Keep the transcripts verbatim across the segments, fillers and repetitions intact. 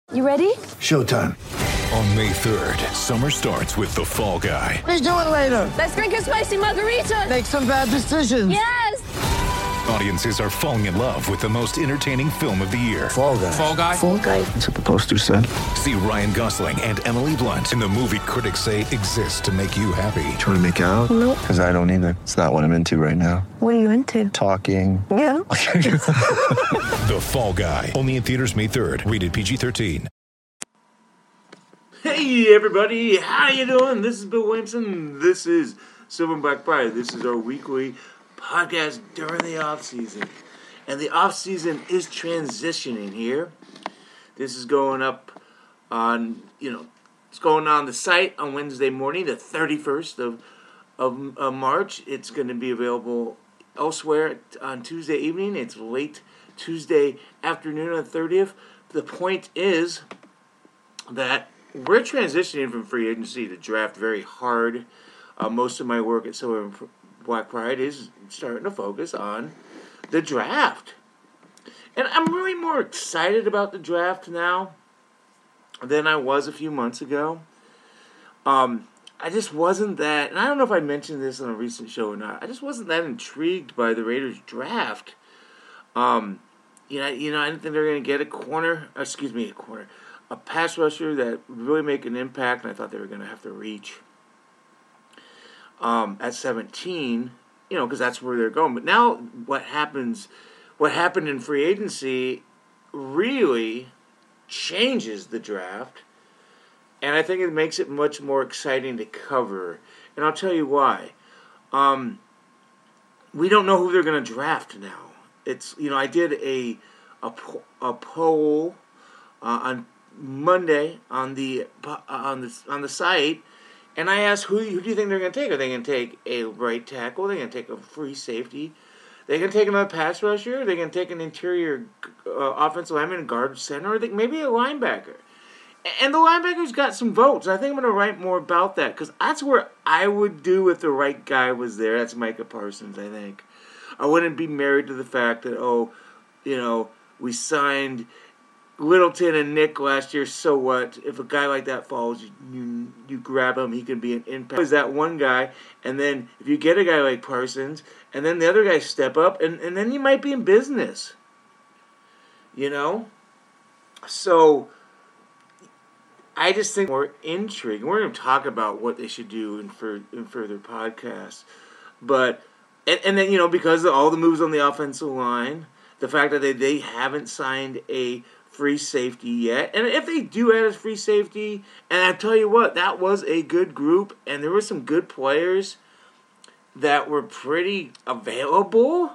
You ready? Showtime. On May third, summer starts with The Fall Guy. Let's do it later. Let's drink a spicy margarita. Make some bad decisions. Yes! Audiences are falling in love with the most entertaining film of the year. Fall Guy. Fall Guy? Fall guy. That's what the poster said. See Ryan Gosling and Emily Blunt in the movie critics say exists to make you happy. Trying to make it out? Nope. Because I don't either. It's not what I'm into right now. What are you into? Talking. Yeah. The Fall Guy. Only in theaters May third. Rated P G thirteen. Hey everybody, how you doing? This is Bill Williamson. This is Silver and Black Pride. This is our weekly podcast during the off season, and the off season is transitioning here. This is going up on, you know, it's going on the site on Wednesday morning, the thirty-first of of uh, March. It's going to be available elsewhere on Tuesday evening. It's late Tuesday afternoon on the thirtieth. The point is that we're transitioning from free agency to draft very hard. Uh, most of my work at Silver and Black Pride is starting to focus on the draft. And I'm really more excited about the draft now than I was a few months ago. Um, I just wasn't that, and I don't know if I mentioned this on a recent show or not, I just wasn't that intrigued by the Raiders draft. Um, you know, you know, I didn't think they were going to get a corner, excuse me, a corner, a pass rusher that would really make an impact, and I thought they were going to have to reach um, at seventeen, you know, because that's where they're going. But now what happens, what happened in free agency really changes the draft, and I think it makes it much more exciting to cover. And I'll tell you why. Um, we don't know who they're going to draft now. It's, you know, I did a a, a poll uh, on Monday on the uh, on the on the site, and I asked who, who do you think they're going to take? Are they going to take a right tackle? Are they going to take a free safety? Are they going to take another pass rusher? Are they going to take an interior uh, offensive lineman, guard, center? Or I think maybe a linebacker. And the linebackers got some votes. I think I'm going to write more about that because that's where I would do if the right guy was there. That's Micah Parsons, I think. I wouldn't be married to the fact that, oh, you know, we signed Littleton and Nick last year, so what? If a guy like that falls, you, you you grab him, he can be an impact. Is that one guy, and then if you get a guy like Parsons, and then the other guys step up, and, and then you might be in business. You know? So, I just think we're intrigued. We're going to talk about what they should do in, for, in further podcasts. But, and, and then, you know, because of all the moves on the offensive line, the fact that they, they haven't signed a free safety yet. And if they do add a free safety, and I tell you what, that was a good group, and there were some good players that were pretty available.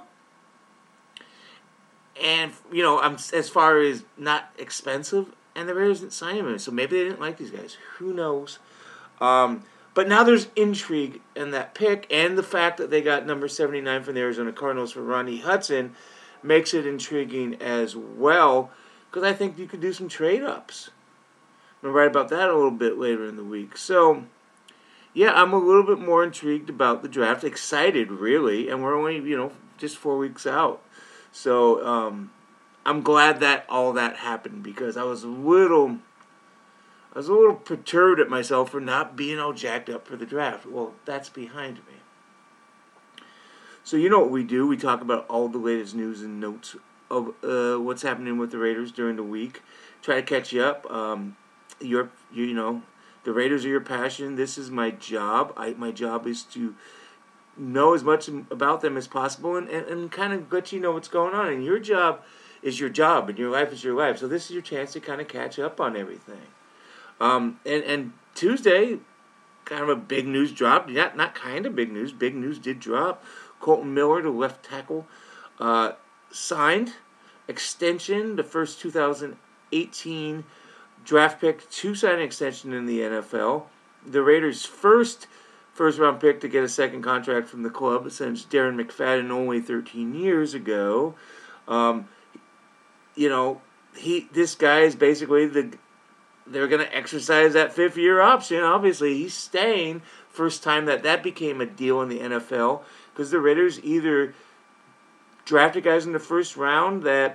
And, you know, I'm, as far as not expensive, and the Raiders didn't sign him. So maybe they didn't like these guys. Who knows? Um, but now there's intrigue in that pick, and the fact that they got number seventy-nine from the Arizona Cardinals for Ronnie Hudson makes it intriguing as well. Because I think you could do some trade-ups. I'm going to write about that a little bit later in the week. So, yeah, I'm a little bit more intrigued about the draft. Excited, really. And we're only, you know, just four weeks out. So, um, I'm glad that all that happened. Because I was a little... I was a little perturbed at myself for not being all jacked up for the draft. Well, that's behind me. So, you know what we do. We talk about all the latest news and notes of uh, what's happening with the Raiders during the week. Try to catch you up. Um, your, you, you know, the Raiders are your passion. This is my job. I, my job is to know as much about them as possible and, and, and kind of let you know what's going on. And your job is your job, and your life is your life. So this is your chance to kind of catch up on everything. Um, and, and Tuesday, kind of a big news dropped. Not, not kind of big news. Big news did drop. Colton Miller, the left tackle, uh, signed extension, the first two thousand eighteen draft pick to sign an extension in the N F L. The Raiders' first first-round pick to get a second contract from the club since Darren McFadden only thirteen years ago. Um, you know, he this guy is basically the... They're going to exercise that fifth-year option. Obviously, he's staying. First time that that became a deal in the N F L because the Raiders either drafted guys in the first round that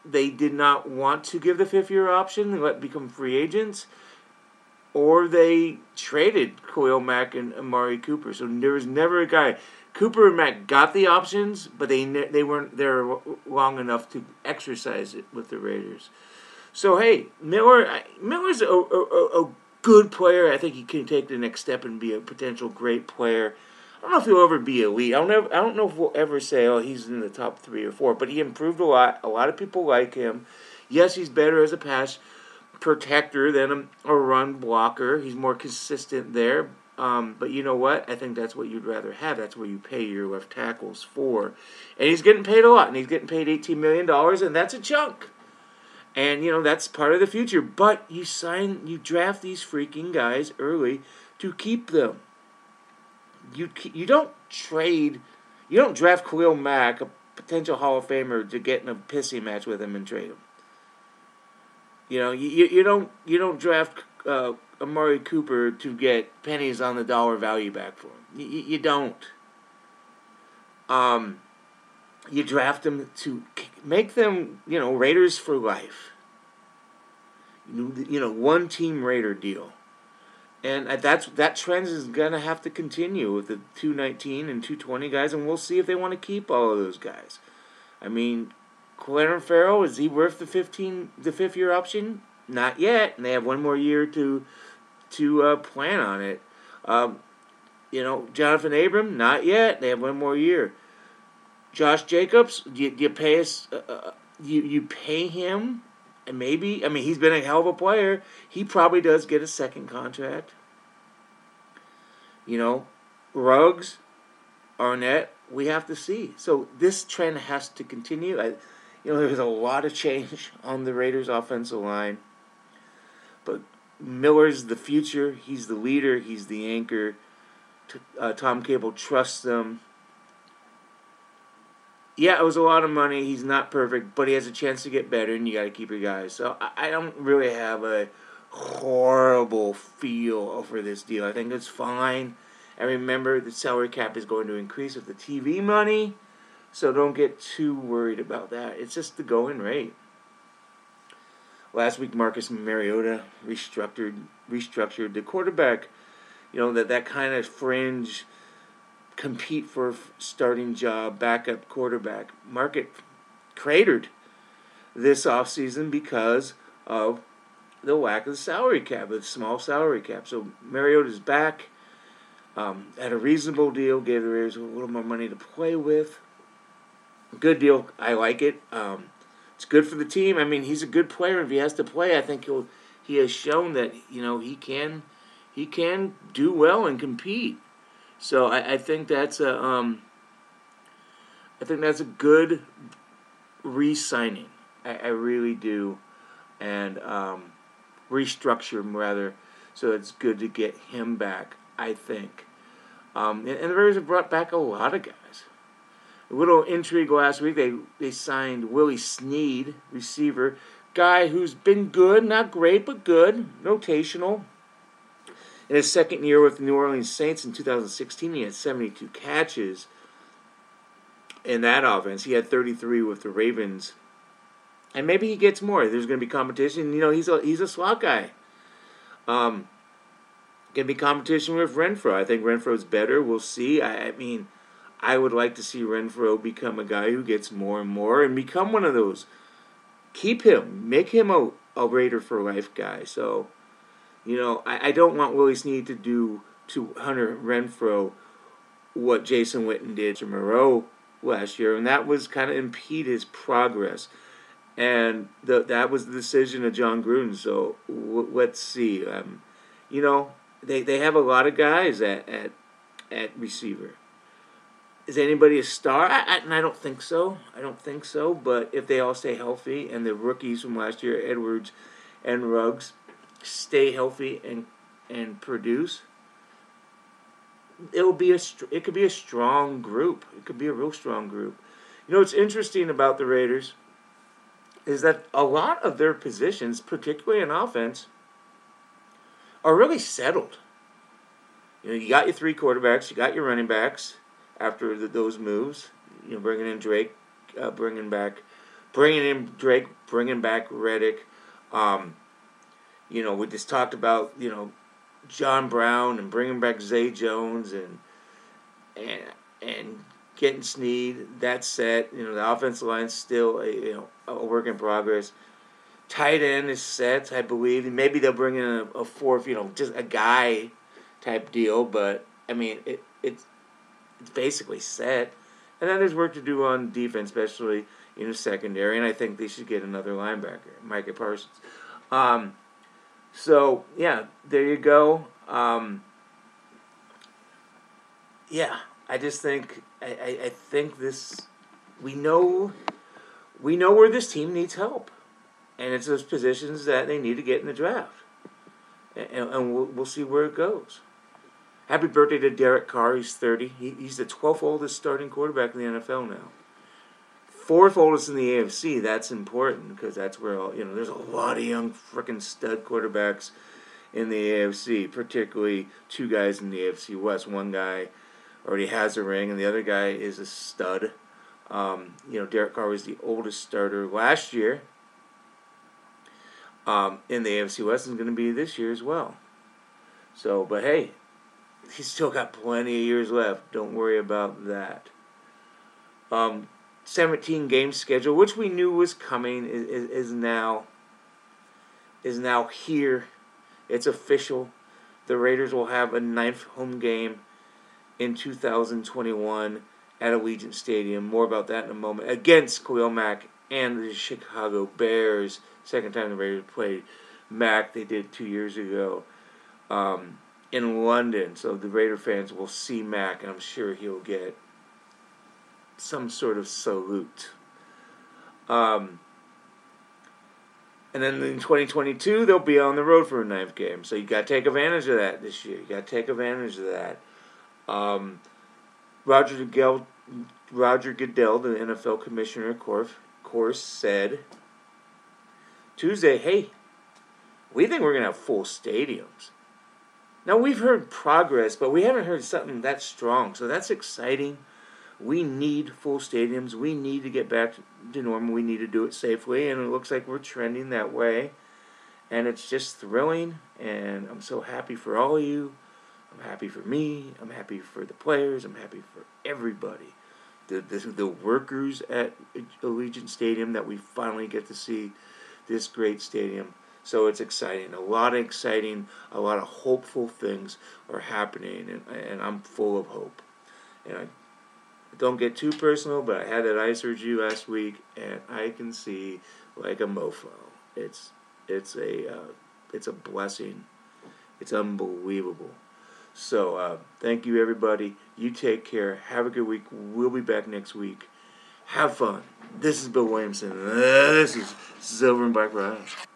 they did not want to give the fifth-year option and let become free agents, or they traded Khalil Mack and Amari Cooper. So there was never a guy. Cooper and Mack got the options, but they they weren't there long enough to exercise it with the Raiders. So hey, Miller Miller's a, a, a good player. I think he can take the next step and be a potential great player. I don't know if he'll ever be elite. I don't know. I don't know if we'll ever say, "Oh, he's in the top three or four." But he improved a lot. A lot of people like him. Yes, he's better as a pass protector than a, a run blocker. He's more consistent there. Um, but you know what? I think that's what you'd rather have. That's what you pay your left tackles for. And he's getting paid a lot. And he's getting paid eighteen million dollars, and that's a chunk. And, you know, that's part of the future. But you sign, you draft these freaking guys early to keep them. You you don't trade, you don't draft Khalil Mack, a potential Hall of Famer, to get in a pissing match with him and trade him. You know, you you don't you don't draft uh, Amari Cooper to get pennies on the dollar value back for him. You, you don't. Um, you draft them to make them, you know, Raiders for life. You, you know, one team Raider deal. And that's that trend is going to have to continue with the two nineteen and two twenty guys, and we'll see if they want to keep all of those guys. I mean, Clarence Farrell, is he worth the fifteen the fifth year option? Not yet, and they have one more year to to uh, plan on it. Um, you know, Jonathan Abram, not yet. They have one more year. Josh Jacobs, you, you pay us, uh, uh, you you pay him. And maybe, I mean, he's been a hell of a player. He probably does get a second contract. You know, Ruggs, Arnett, we have to see. So this trend has to continue. I, you know, there's a lot of change on the Raiders' offensive line. But Miller's the future. He's the leader. He's the anchor. Uh, Tom Cable trusts them. Yeah, it was a lot of money. He's not perfect, but he has a chance to get better, and you got to keep your guys. So I, I don't really have a horrible feel for this deal. I think it's fine. And remember, the salary cap is going to increase with the T V money, so don't get too worried about that. It's just the going rate. Last week, Marcus Mariota restructured restructured the quarterback. You know, that, that kind of fringe compete for a starting job, backup quarterback market cratered this offseason because of the lack of the salary cap, the small salary cap. So Mariota's back um, at a reasonable deal, gave the Raiders a little more money to play with. Good deal. I like it. Um, it's good for the team. I mean, he's a good player. If he has to play, I think he'll he has shown that, you know, he can he can do well and compete. So I, I think that's a um, I think that's a good re-signing. I, I really do, and um, restructure him rather. So it's good to get him back. I think, um, and, and the Raiders have brought back a lot of guys. A little intrigue last week. They they signed Willie Snead, receiver, guy who's been good, not great but good, rotational. In his second year with the New Orleans Saints in two thousand sixteen, he had seventy-two catches in that offense. He had thirty-three with the Ravens. And maybe he gets more. There's going to be competition. You know, he's a he's a slot guy. Um, going to be competition with Renfrow. I think Renfrow's better. We'll see. I, I mean, I would like to see Renfrow become a guy who gets more and more and become one of those. Keep him. Make him a, a Raider for life guy. So, you know, I, I don't want Willie Snead to do to Hunter Renfrow what Jason Witten did to Moreau last year, and that was kind of impede his progress. And the, that was the decision of John Gruden. So w- let's see. Um, you know, they, they have a lot of guys at at, at receiver. Is anybody a star? I, I, and I don't think so. I don't think so. But if they all stay healthy and the rookies from last year, Edwards and Ruggs, stay healthy and and produce, it'll be a it could be a strong group. It could be a real strong group. You know what's interesting about the Raiders is that a lot of their positions, particularly in offense, are really settled. You know, you got your three quarterbacks, you got your running backs after the, those moves. You know, bringing in Drake, uh, bringing back bringing in Drake, bringing back Reddick. Um, you know, we just talked about, you know, John Brown and bringing back Zay Jones and and and getting Snead. That's set. You know, the offensive line's still a, you know, a work in progress. Tight end is set, I believe. Maybe they'll bring in a, a fourth, you know, just a guy type deal. But I mean, it it's it's basically set. And then there's work to do on defense, especially in the secondary. And I think they should get another linebacker, Micah Parsons. Um, so yeah, there you go. Um, yeah, I just think I, I, I think this we know we know where this team needs help, and it's those positions that they need to get in the draft, and, and we'll, we'll see where it goes. Happy birthday to Derek Carr. He's thirty. He, he's the twelfth oldest starting quarterback in the N F L now. Fourth oldest in the A F C. That's important because that's where all, you know. There's a lot of young freaking stud quarterbacks in the A F C, particularly two guys in the A F C West. One guy already has a ring, and the other guy is a stud. Um, you know, Derek Carr was the oldest starter last year um, in the A F C West, and is going to be this year as well. So, but hey, he's still got plenty of years left. Don't worry about that. Um, seventeen game schedule, which we knew was coming, is, is, is now is now here. It's official. The Raiders will have a ninth home game in two thousand twenty-one at Allegiant Stadium. More about that in a moment. Against Khalil Mack and the Chicago Bears. Second time the Raiders played Mack. They did two years ago um, in London. So the Raider fans will see Mack, and I'm sure he'll get some sort of salute. Um, and then in twenty twenty-two, they'll be on the road for a ninth game. So you got to take advantage of that this year. You got to take advantage of that. Um, Roger Goodell, Roger Goodell, the N F L commissioner, of course, course, said Tuesday, hey, we think we're going to have full stadiums. Now, we've heard progress, but we haven't heard something that strong. So that's exciting. We need full stadiums. We need to get back to normal. We need to do it safely, and it looks like we're trending that way. And it's just thrilling, and I'm so happy for all of you. I'm happy for me. I'm happy for the players. I'm happy for everybody. The, the, the workers at Allegiant Stadium that we finally get to see this great stadium. So it's exciting. A lot of exciting, a lot of hopeful things are happening, and, and I'm full of hope. And I don't get too personal, but I had that eye surgery last week, and I can see like a mofo. It's it's a uh, it's a blessing. It's unbelievable. So uh, thank you, everybody. You take care. Have a good week. We'll be back next week. Have fun. This is Bill Williamson. This is Silver and Black Rise.